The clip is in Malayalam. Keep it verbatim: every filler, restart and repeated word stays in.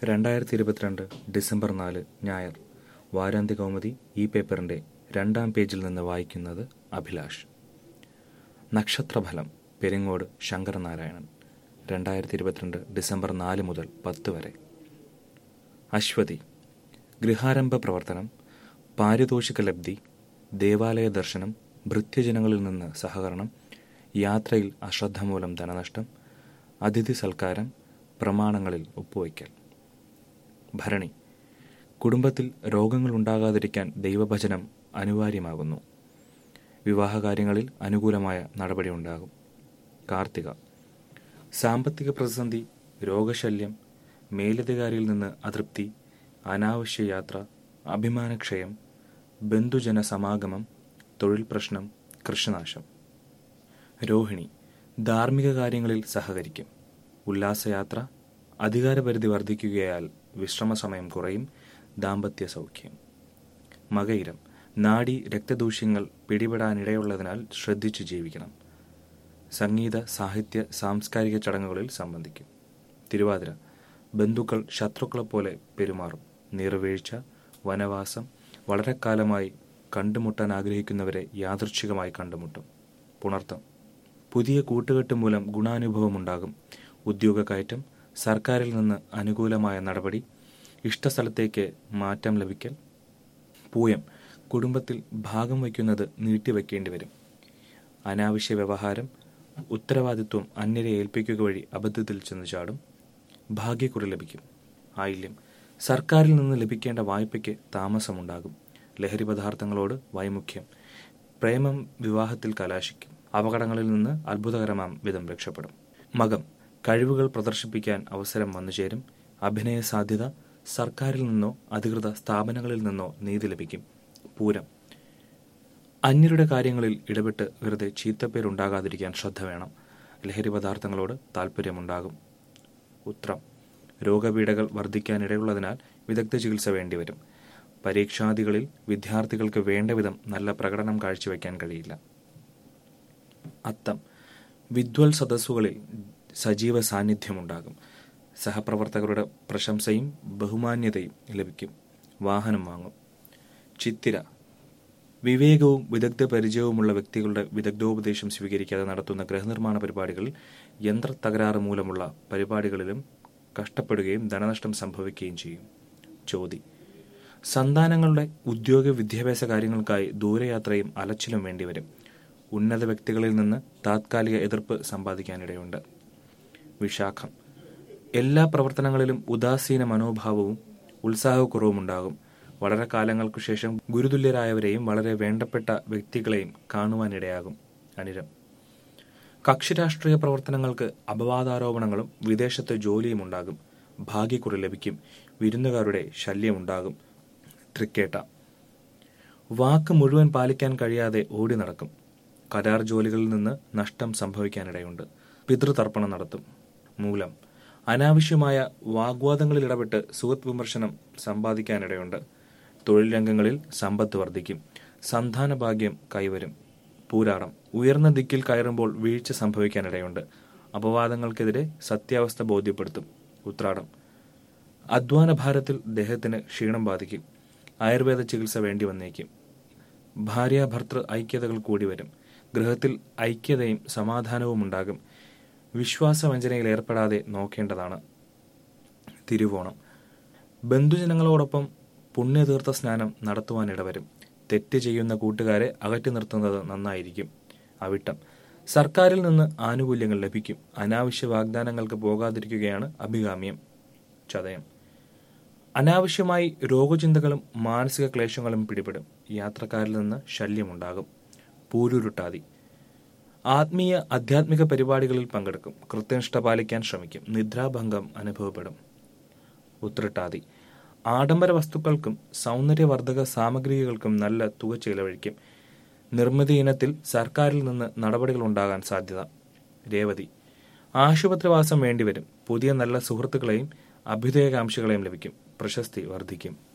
രണ്ടായിരത്തി ഇരുപത്തിരണ്ട് ഡിസംബർ നാല് ഞായർ. വാരാന്ത്യ കൗമുദി ഈ പേപ്പറിൻ്റെ രണ്ടാം പേജിൽ നിന്ന് വായിക്കുന്നത് അഭിലാഷ്. നക്ഷത്രഫലം പെരിങ്ങോട് ശങ്കരനാരായണൻ. രണ്ടായിരത്തി ഇരുപത്തിരണ്ട് ഡിസംബർ നാല് മുതൽ പത്ത് വരെ. അശ്വതി. ഗൃഹാരംഭ പ്രവർത്തനം, പാരിതോഷിക ലബ്ധി, ദേവാലയ ദർശനം, ഭൃത്യജനങ്ങളിൽ നിന്ന് സഹകരണം, യാത്രയിൽ അശ്രദ്ധ മൂലം ധനനഷ്ടം, അതിഥി സൽക്കാരം, പ്രമാണങ്ങളിൽ ഒപ്പുവയ്ക്കൽ. ഭരണി. കുടുംബത്തിൽ രോഗങ്ങൾ ഉണ്ടാകാതിരിക്കാൻ ദൈവഭജനം അനിവാര്യമാകുന്നു. വിവാഹകാര്യങ്ങളിൽ അനുകൂലമായ നടപടി ഉണ്ടാകും. കാർത്തിക. സാമ്പത്തിക പ്രതിസന്ധി, രോഗശല്യം, മേലധികാരിയിൽ നിന്ന് അതൃപ്തി, അനാവശ്യ യാത്ര, അഭിമാനക്ഷയം, ബന്ധുജന സമാഗമം, തൊഴിൽ പ്രശ്നം, കൃഷിനാശം. രോഹിണി. ധാർമ്മിക കാര്യങ്ങളിൽ സഹകരിക്കും. ഉല്ലാസയാത്ര, അധികാരപരിധി വർദ്ധിക്കുകയാൽ വിശ്രമസമയം കുറയും, ദാമ്പത്യ സൗഖ്യം. മകയിരം. നാഡി രക്തദൂഷ്യങ്ങൾ പിടിപെടാനിടയുള്ളതിനാൽ ശ്രദ്ധിച്ചു ജീവിക്കണം. സംഗീത, സാഹിത്യ, സാംസ്കാരിക ചടങ്ങുകളിൽ സംബന്ധിക്കും. തിരുവാതിര. ബന്ധുക്കൾ ശത്രുക്കളെപ്പോലെ പെരുമാറും. നീർവീഴ്ച, വനവാസം, വളരെ കാലമായി കണ്ടുമുട്ടാൻ ആഗ്രഹിക്കുന്നവരെ യാദൃച്ഛികമായി കണ്ടുമുട്ടും. പുണർത്തം. പുതിയ കൂട്ടുകെട്ട് മൂലം ഗുണാനുഭവമുണ്ടാകും. ഉദ്യോഗ കയറ്റം, സർക്കാരിൽ നിന്ന് അനുകൂലമായ നടപടി, ഇഷ്ടസ്ഥലത്തേക്ക് മാറ്റം ലഭിക്കൽ. പൂയം. കുടുംബത്തിൽ ഭാഗം വയ്ക്കുന്നത് നീട്ടിവെക്കേണ്ടി വരും. അനാവശ്യ വ്യവഹാരം, ഉത്തരവാദിത്വം അന്യരെ ഏൽപ്പിക്കുക വഴി അബദ്ധത്തിൽ ചെന്ന് ചാടും. ഭാഗ്യക്കുറി ലഭിക്കും. ആയില്യം. സർക്കാരിൽ നിന്ന് ലഭിക്കേണ്ട വായ്പയ്ക്ക് താമസമുണ്ടാകും. ലഹരി പദാർത്ഥങ്ങളോട് വൈമുഖ്യം. പ്രേമം വിവാഹത്തിൽ കലാശിക്കും. അപകടങ്ങളിൽ നിന്ന് അത്ഭുതകരമാം വിധം രക്ഷപ്പെടും. മകം. കഴിവുകൾ പ്രദർശിപ്പിക്കാൻ അവസരം വന്നുചേരും. അഭിനയ സാധ്യത, സർക്കാരിൽ നിന്നോ അധികൃത സ്ഥാപനങ്ങളിൽ നിന്നോ നീതി ലഭിക്കും. പൂരം. അന്യരുടെ കാര്യങ്ങളിൽ ഇടപെട്ട് വെറുതെ ചീത്തപ്പേരുണ്ടാകാതിരിക്കാൻ ശ്രദ്ധ വേണം. ലഹരി പദാർത്ഥങ്ങളോട് താല്പര്യമുണ്ടാകും. ഉത്രം. രോഗപീഠകൾ വർദ്ധിക്കാനിടയുള്ളതിനാൽ വിദഗ്ധ ചികിത്സ വേണ്ടിവരും. പരീക്ഷാദികളിൽ വിദ്യാർത്ഥികൾക്ക് വേണ്ട വിധം നല്ല പ്രകടനം കാഴ്ചവെക്കാൻ കഴിയില്ല. അത്തം. വിദ്വൽ സദസ്സുകളിൽ സജീവ സാന്നിധ്യമുണ്ടാകും. സഹപ്രവർത്തകരുടെ പ്രശംസയും ബഹുമാന്യതയും ലഭിക്കും. വാഹനം വാങ്ങും. ചിത്തിര. വിവേകവും വിദഗ്ധ പരിചയവുമുള്ള വ്യക്തികളുടെ വിദഗ്ധോപദേശം സ്വീകരിക്കാതെ നടത്തുന്ന ഗൃഹനിർമ്മാണ പരിപാടികളിൽ, യന്ത്ര തകരാറ് മൂലമുള്ള പരിപാടികളിലും കഷ്ടപ്പെടുകയും ധനനഷ്ടം സംഭവിക്കുകയും ചെയ്യും. ചോതി. സന്താനങ്ങളുടെ ഉദ്യോഗ വിദ്യാഭ്യാസ കാര്യങ്ങൾക്കായി ദൂരയാത്രയും അലച്ചിലും വേണ്ടിവരും. ഉന്നത വ്യക്തികളിൽ നിന്ന് താത്കാലിക എതിർപ്പ് സമ്പാദിക്കാനിടയുണ്ട്. വിശാഖം. എല്ലാ പ്രവർത്തനങ്ങളിലും ഉദാസീന മനോഭാവവും ഉത്സാഹക്കുറവും ഉണ്ടാകും. വളരെ കാലങ്ങൾക്കു ശേഷം ഗുരുതുല്യരായവരെയും വളരെ വേണ്ടപ്പെട്ട വ്യക്തികളെയും കാണുവാനിടയാകും. അനിരം. കക്ഷി രാഷ്ട്രീയ പ്രവർത്തനങ്ങൾക്ക് അപവാദാരോപണങ്ങളും വിദേശത്ത് ജോലിയും ഉണ്ടാകും. ഭാഗ്യക്കുറി ലഭിക്കും. വിരുന്നുകാരുടെ ശല്യമുണ്ടാകും. തൃക്കേട്ട. വാക്ക് മുഴുവൻ പാലിക്കാൻ കഴിയാതെ ഓടി നടക്കും. കരാർ ജോലികളിൽ നിന്ന് നഷ്ടം സംഭവിക്കാനിടയുണ്ട്. പിതൃതർപ്പണം നടത്തും. മൂലം. അനാവശ്യമായ വാഗ്വാദങ്ങളിൽ ഇടപെട്ട് സുഹൃത്ത് വിമർശനം സമ്പാദിക്കാനിടയുണ്ട്. തൊഴിൽ രംഗങ്ങളിൽ സമ്പത്ത് വർദ്ധിക്കും. സന്താന ഭാഗ്യം കൈവരും. പൂരാടം. ഉയർന്ന ദിക്കിൽ കയറുമ്പോൾ വീഴ്ച സംഭവിക്കാനിടയുണ്ട്. അപവാദങ്ങൾക്കെതിരെ സത്യാവസ്ഥ ബോധ്യപ്പെടുത്തും. ഉത്രാടം. അധ്വാന ഭാരത്തിൽ ദേഹത്തിന് ക്ഷീണം ബാധിക്കും. ആയുർവേദ ചികിത്സ വേണ്ടി വന്നേക്കും. ഭാര്യ ഭർത്തൃ ഐക്യതകൾ കൂടി വരും. ഗൃഹത്തിൽ ഐക്യതയും സമാധാനവും ഉണ്ടാകും. വിശ്വാസവഞ്ചനയിൽ ഏർപ്പെടാതെ നോക്കേണ്ടതാണ്. തിരുവോണം. ബന്ധുജനങ്ങളോടൊപ്പം പുണ്യതീർത്ഥ സ്നാനം നടത്തുവാനിടവരും. തെറ്റ് ചെയ്യുന്ന കൂട്ടുകാരെ അകറ്റി നിർത്തുന്നത് നന്നായിരിക്കും. അവിട്ടം. സർക്കാരിൽ നിന്ന് ആനുകൂല്യങ്ങൾ ലഭിക്കും. അനാവശ്യ വാഗ്ദാനങ്ങൾക്ക് പോകാതിരിക്കുകയാണ് അഭികാമ്യം. ചതയം. അനാവശ്യമായി രോഗചിന്തകളും മാനസിക ക്ലേശങ്ങളും പിടിപെടും. യാത്രക്കാരിൽ നിന്ന് ശല്യമുണ്ടാകും. പൂരുരുട്ടാതി. ആത്മീയ ആധ്യാത്മിക പരിപാടികളിൽ പങ്കെടുക്കും. കൃത്യനിഷ്ഠ പാലിക്കാൻ ശ്രമിക്കും. നിദ്രാഭംഗം അനുഭവപ്പെടും. ഉത്രട്ടാതി. ആഡംബര വസ്തുക്കൾക്കും സൗന്ദര്യവർദ്ധക സാമഗ്രികൾക്കും നല്ല തുക ചെലവഴിക്കും. നിർമ്മിതി ഇനത്തിൽ സർക്കാരിൽ നിന്ന് നടപടികൾ ഉണ്ടാകാൻ സാധ്യത. രേവതി. ആശുപത്രിവാസം വേണ്ടിവരും. പുതിയ നല്ല സുഹൃത്തുക്കളെയും അഭ്യുദയകാംക്ഷികളെയും ലഭിക്കും. പ്രശസ്തി വർദ്ധിക്കും.